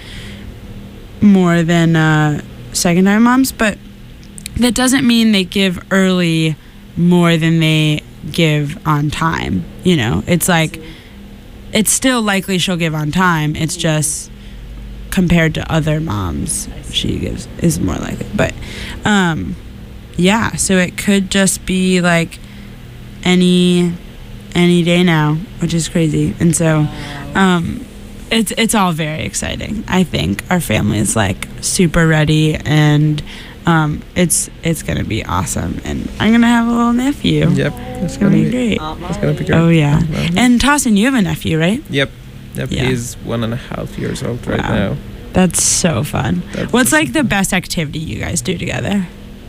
more than uh, second time moms, but that doesn't mean they give early more than they give on time, you know. It's like it's still likely she'll give on time, it's just compared to other moms she gives is more likely. But um yeah, so it could just be like any any day now, which is crazy. And so um it's it's all very exciting. I think our family is like super ready, and um it's it's gonna be awesome, and I'm gonna have a little nephew. Yep. It's gonna be great. It's gonna be great. Oh yeah. Mhm. And Tossin, you have a nephew, right? Yep. Yep. Yeah. He's one and a half years old right Wow. now. That's so fun. That's What's just- like the best activity you guys do together?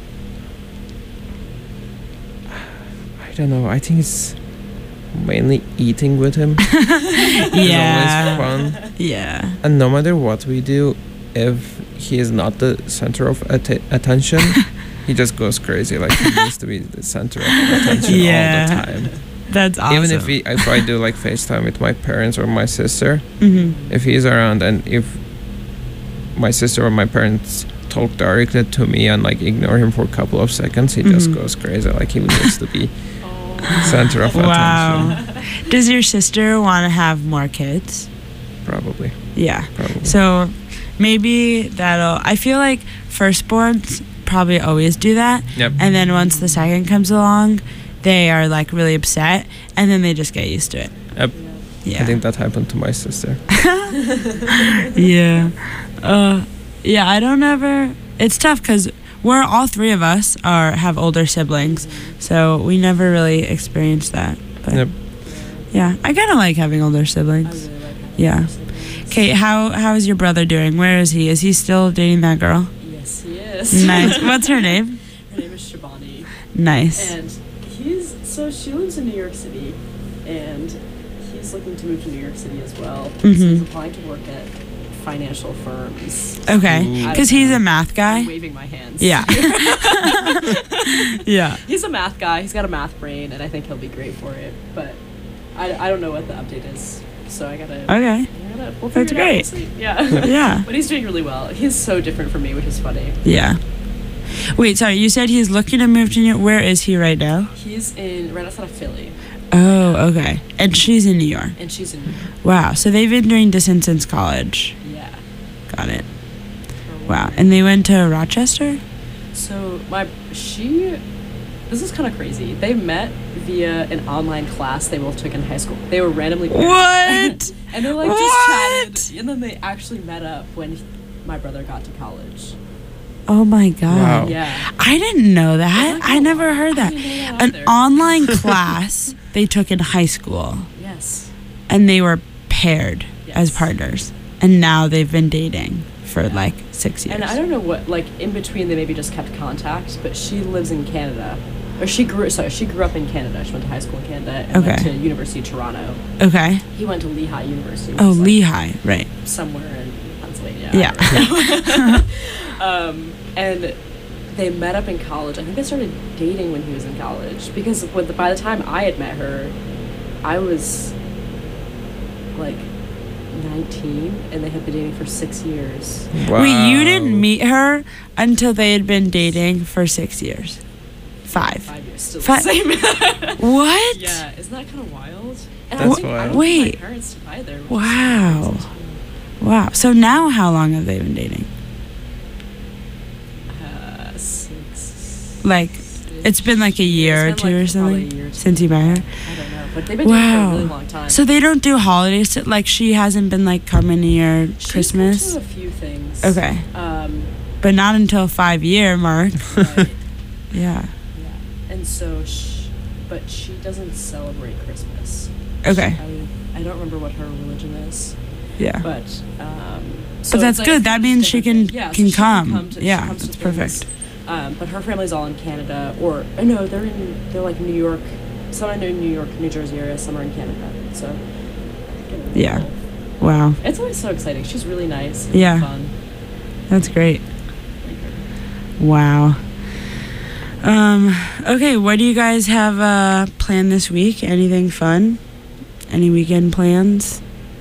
I don't know. I think it's mainly eating with him. Yeah. It's always fun. Yeah. And no matter what we do, if he is not the center of att- attention, he just goes crazy. Like he needs to be the center of attention Yeah. all the time. That's awesome. Even if he, if I do like FaceTime with my parents or my sister, Mm-hmm. if he's around and if my sister or my parents talk directly to me and like ignore him for a couple of seconds, he just Mhm. goes crazy. Like he needs to be Oh. center of Wow. attention. Does your sister want to have more kids? Probably. Yeah. Probably. So maybe that'll. I feel like firstborns probably always do that, Yep. and then once the second comes along, they are like really upset, and then they just get used to it. Yep. Yeah. I think that happened to my sister. yeah. Uh, yeah. I don't ever. It's tough because we're all three of us are have older siblings, so we never really experienced that. But Yep. yeah, I kind of like having older I siblings. really like having Yeah. siblings. Kate, how how is your brother doing? Where is he? Is he still dating that girl? Yes, he is. Nice. What's her name? Her name is Shabani. Nice. And he's, so she lives in New York City, and he's looking to move to New York City as well. So Mhm. he's applying to work at financial firms. Okay, Ooh. because he's a math I'm guy. waving my hands. Yeah. yeah. He's a math guy. He's got a math brain, and I think he'll be great for it. But I, I don't know what the update is, so I gotta. Okay. I gotta we'll figure That's it out. great. We'll see. Yeah. Yeah. But he's doing really well. He's so different from me, which is funny. Yeah. Wait, sorry. You said he's looking to move to New York. Where is he right now? He's in right outside of Philly, Oh, okay. And she's in New York. and she's in. Wow. So they've been doing distance since college. Yeah. Got it. Wow. And they went to Rochester? So my she, this is kind of crazy. They met via an online class they both took in high school. They were randomly paired. What? And they're like What? just chatted, and then they actually met up when my brother got to college. Oh my God. Wow. Yeah. I didn't know that. Isn't that I never cool? heard I that. didn't know that An either. online class they took in high school, Yes. and they were paired as Yes. partners, and now they've been dating for like six years. And I don't know what, like, in between they maybe just kept contact, but she lives in Canada. Or she grew, sorry, she grew up in Canada. She went to high school in Canada and went Okay. to University of Toronto. Okay. He went to Lehigh University. which Oh, is, like, Lehigh, right? somewhere in Pennsylvania. Yeah. I don't know. um, and they met up in college. I think they started dating when he was in college because with the, by the time I had met her, I was like nineteen, and they had been dating for six years. Wow. Wait, you didn't meet her until they had been dating for six years. Five. Five years, still Fi- the same. What? Yeah, isn't that kind of wild? And That's I think, I wild. don't Wait. think my parents did either. which is Wow. crazy too. Wow. So now how long have they been dating? Uh, six. Like, it's been like a year or It's two been, or like, probably something a year or two. since you met her? I don't know, but they've been dating for a Wow. really long time. So they don't do holidays? To, like, she hasn't been like coming to your She's been Christmas? to a few things. Okay. Um, But not until five year mark. right. Yeah. Yeah, and so, sh but she doesn't celebrate Christmas. Okay. She, I, I don't remember what her religion is, Yeah. but um. So But that's it's like good. a That huge means she different can- thing. Yeah, so can she come. to, she Yeah, comes to that's things. perfect. Um, but her family's all in Canada, or oh, no, they're in they're like New York. Some are in New York, New Jersey area. Some are in Canada. So. Yeah. Wow. It's always so exciting. She's really nice. Really Yeah. Fun. That's great. Like her. Wow. Um, okay, what do you guys have uh, planned this week? Anything fun? Any weekend plans?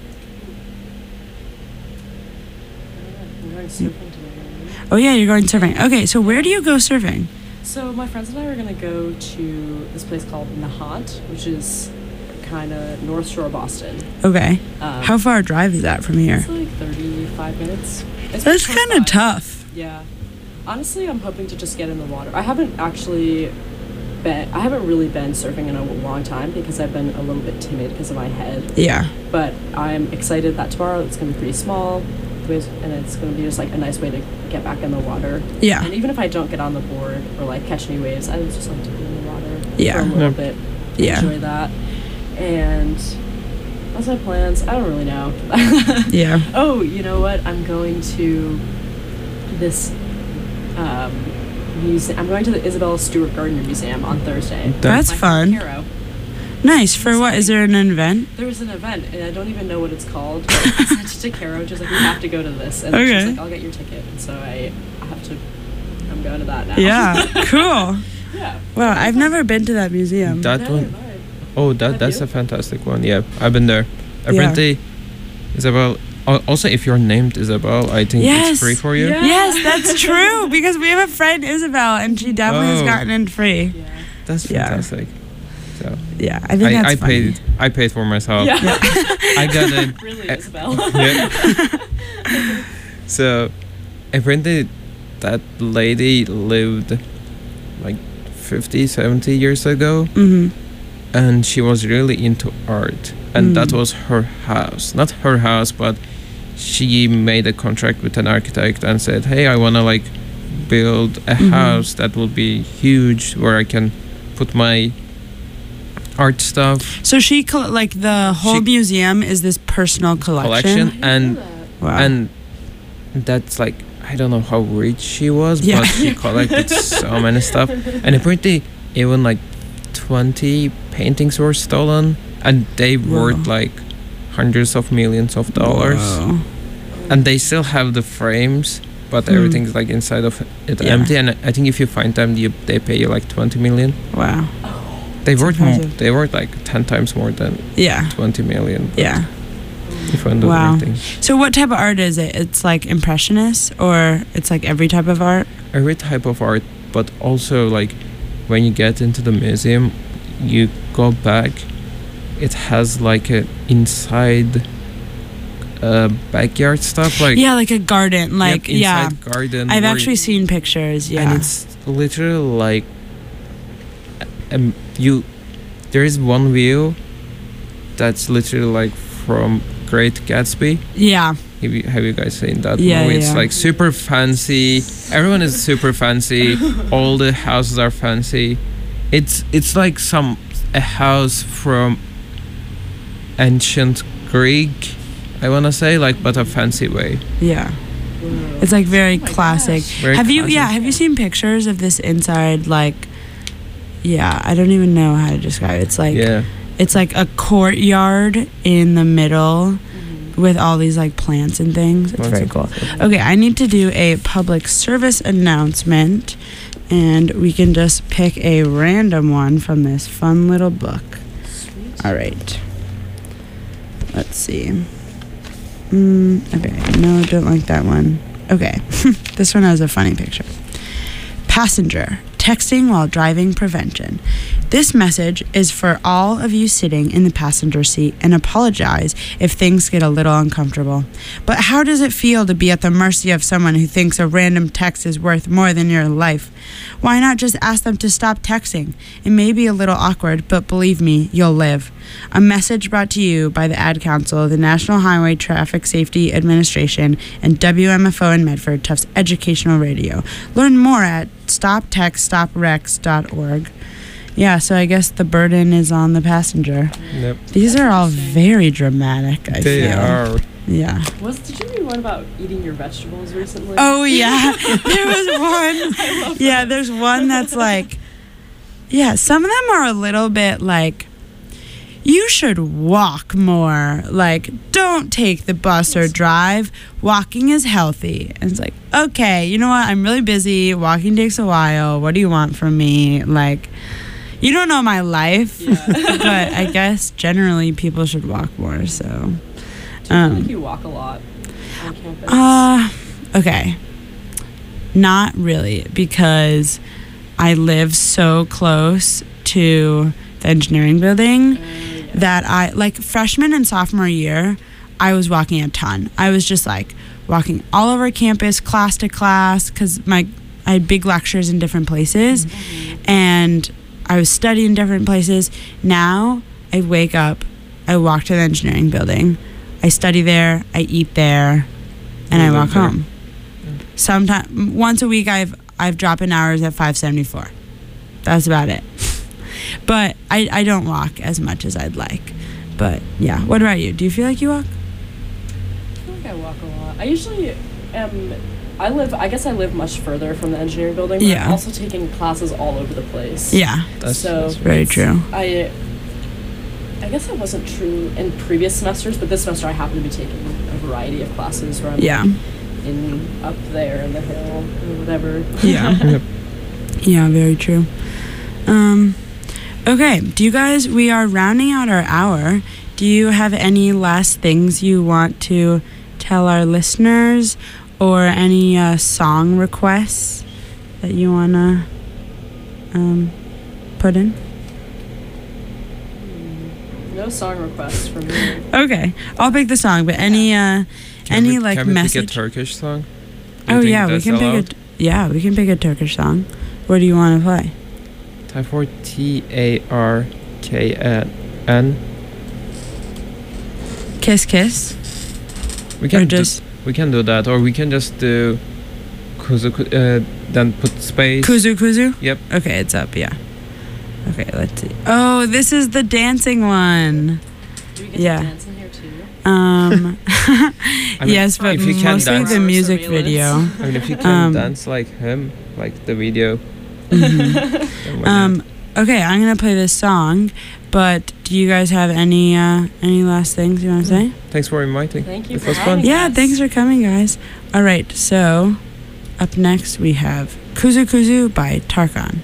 I'm going surfing today. Oh, yeah, you're going surfing. Okay, so where do you go surfing? So my friends and I are gonna go to this place called Nahant, which is kind of North Shore Boston. Okay. Um, How far a drive is that from here? It's like thirty-five minutes. It's That's pretty kind of close by. tough. Yeah. Honestly, I'm hoping to just get in the water. I haven't actually been. I haven't really been surfing in a long time because I've been a little bit timid because of my head. Yeah. But I'm excited that tomorrow it's gonna be pretty small, and it's gonna be just like a nice way to get back in the water. Yeah. And even if I don't get on the board or like catch any waves, I would just like to be in the water Yeah. for a little Yep. bit. Yeah. Enjoy that. And what's my plans? I don't really know. Yeah. Oh, you know what? I'm going to this um, museum. I'm going to the Isabella Stewart Gardner Museum on Thursday. That's My fun. friend Caro. Nice. For what? Is there an event? There's an event, and I don't even know what it's called. But I sent it to Caro. She's like, we have to go to this. And Okay. she's like, I'll get your ticket. And so I, I have to, I'm going to that now. Yeah. Cool. Yeah. Wow, I've never been to that museum. That Neither one. have I. Oh, that Have that's you? a fantastic one. Yeah, I've been there. Apparently, it's about Al- Also, if you're named Isabel, I think Yes. it's free for you. Yeah. Yes, that's true because we have a friend Isabel and she definitely has Oh. gotten in free. Yeah. That's Yeah. fantastic. So Yeah, I think I, that's I funny. paid. I paid for myself. Yeah. I got it. Really, Uh, Isabel. Yeah. So apparently, that lady lived like fifty, seventy years ago, Mm-hmm. and she was really into art, and that Mm. was her house. Not her house, but she made a contract with an architect and said, "Hey, I wanna like build a Mhm. house that will be huge where I can put my art stuff So she coll- like the whole She- museum is this personal collection. collection." And Wow. and that's like, I don't know how rich she was, Yeah. but she collected so many stuff, and apparently even like twenty paintings were stolen, and they Wow. worth like hundreds of millions of dollars. Whoa. And they still have the frames, but Hmm. everything's like inside of it Yeah. empty, and I think if you find them, you, they pay you like twenty million. Wow. They That's worth more, impressive. they worth like ten times more than Yeah. twenty million. Yeah. If I do Wow. everything. So what type of art is it? It's like impressionist or it's like every type of art? Every type of art, but also like when you get into the museum, you go back, it has like a inside uh, backyard stuff, like Yeah, like a garden. yep, Like yeah. inside garden. I've where actually seen pictures. Yeah. And it's literally like um you there is one view that's literally like from Great Gatsby. yeah. Have you, have you guys seen that Yeah, movie? yeah, It's yeah. like super fancy. Everyone is super fancy. All the houses are fancy. It's it's like some a house from ancient Greek, I wanna say, like, but a fancy way. Yeah. Whoa. It's like very Oh my classic. gosh. Very have you classic. yeah, have you seen pictures of this inside like yeah, I don't even know how to describe it. It's like Yeah. it's like a courtyard in the middle Mhm. with all these like plants and things. It's Lots very of- cool. Okay, I need to do a public service announcement and we can just pick a random one from this fun little book. Sweet. All right. Let's see. Mm, okay, no, don't like that one. Okay, this one has a funny picture. Passenger, texting while driving prevention. This message is for all of you sitting in the passenger seat and apologize if things get a little uncomfortable. But how does it feel to be at the mercy of someone who thinks a random text is worth more than your life? Why not just ask them to stop texting? It may be a little awkward, but believe me, you'll live. A message brought to you by the Ad Council, the National Highway Traffic Safety Administration, and W M F O in Medford, Tufts Educational Radio. Learn more at stop text stop rex dot org. Yeah, so I guess the burden is on the passenger. Yep. These are all very dramatic, I They feel. are. Yeah. Was did you read one about eating your vegetables recently? Oh, yeah. There was one. Yeah, there's one that's like, yeah, some of them are a little bit like, you should walk more. Like, don't take the bus or drive. Walking is healthy. And it's like, okay, you know what? I'm really busy. Walking takes a while. What do you want from me? Like, you don't know my life. Yeah. But I guess generally people should walk more. So, Do you feel um, like you walk a lot on campus? uh, okay. Not really, because I live so close to the engineering building Uh, yeah. that I, like, freshman and sophomore year, I was walking a ton. I was just like walking all over campus, class to class, because my I had big lectures in different places, and I was studying in different places. Now I wake up, I walk to the engineering building, I study there, I eat there, and You I live walk there. home. Sometime once a week, I've I've dropped in hours at five seventy-four. That's about it. But I I don't walk as much as I'd like. But yeah, what about you? Do you feel like you walk? I feel like I walk a lot. I usually am. I live. I guess I live much further from the engineering building. But Yeah. I'm also taking classes all over the place. Yeah, That's, So that's very it's- true. I. I guess that wasn't true in previous semesters, but this semester I happen to be taking a variety of classes where I'm Yeah, in up there in the hill or whatever. yeah, Yep. yeah. Very true. Um, okay. Do you guys? We are rounding out our hour. Do you have any last things you want to tell our listeners, or any uh, song requests that you want to um, put in? No song requests from me. Okay, I'll pick the song, but any uh, Can any we, like can we message? pick a Turkish song? Do you Oh think yeah, we that's can allowed? pick a yeah we can pick a Turkish song. What do you want to play? Type for T A R K N. Kiss Kiss. We can Or just do, we can do that, or we can just do kuzu, ku- uh, then put space. Kuzu Kuzu. Yep. Okay, it's up. Yeah. Okay, let's see. Oh, this is the dancing one. Do we get Yeah. to dance in here too? Um, I mean, yes, but if you can mostly dance- the music Surveillance. video. I mean, if you can Um, dance like him, like the video. Mhm. then why not? Um, okay, I'm gonna play this song, but do you guys have any uh, any last things you want to say? Thanks for inviting. Thank you It for was having fun. Yeah, Yes. thanks for coming, guys. All right, so up next we have Kuzu Kuzu by Tarkan.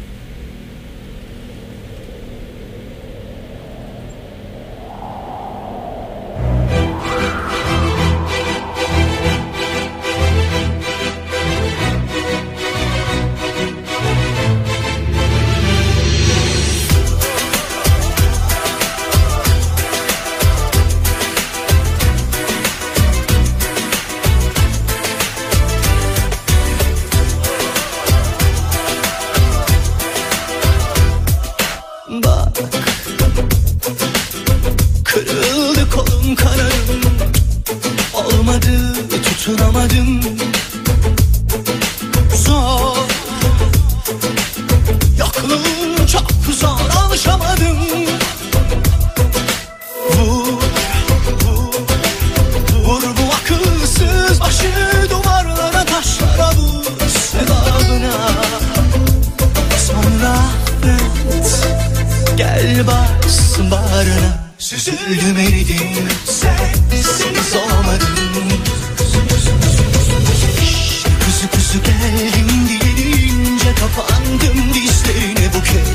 Bak, kırıldı kolum kanadım, olmadı tutunamadım. Zor, yokluğun çok zor, alışamadım. Vur, vur, vur bu akılsız başı duvarlara, taşlara vur sevabına. Sonra affet, gel bassın bağrına. Süzüldüm eridim, sensiz olmadım. İşte kuzu kuzu geldim diyerince kapandım dizlerine bu kez.